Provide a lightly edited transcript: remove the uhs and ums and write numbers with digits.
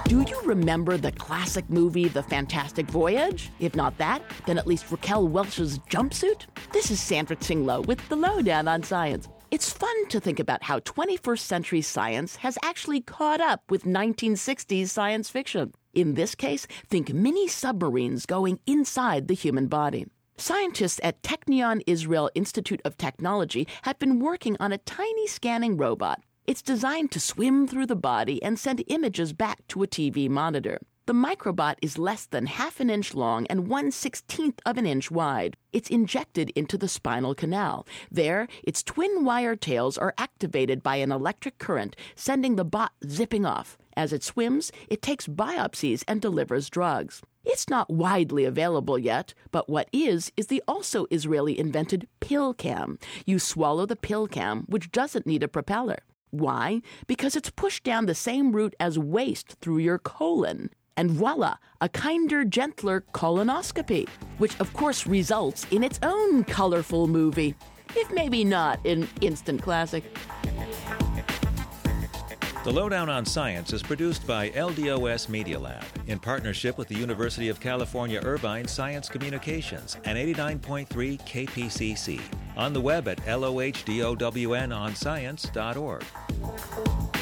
Do you remember the classic movie, The Fantastic Voyage? If not that, then at least Raquel Welch's jumpsuit? This is Sandra Tinglow with The Lowdown on Science. It's fun to think about how 21st century science has actually caught up with 1960s science fiction. In this case, think mini submarines going inside the human body. Scientists at Technion Israel Institute of Technology have been working on a tiny scanning robot. It's designed to swim through the body and send images back to a TV monitor. The microbot is less than half an inch long and 1/16 of an inch wide. It's injected into the spinal canal. There, its twin wire tails are activated by an electric current, sending the bot zipping off. As it swims, it takes biopsies and delivers drugs. It's not widely available yet, but what is the also Israeli-invented PillCam. You swallow the PillCam, which doesn't need a propeller. Why? Because it's pushed down the same route as waste through your colon. And voila, a kinder, gentler colonoscopy, which of course results in its own colorful movie, if maybe not an instant classic. The Lowdown on Science is produced by LDOS Media Lab in partnership with the University of California Irvine Science Communications and 89.3 KPCC. On the web at LOHDOWNonscience.org.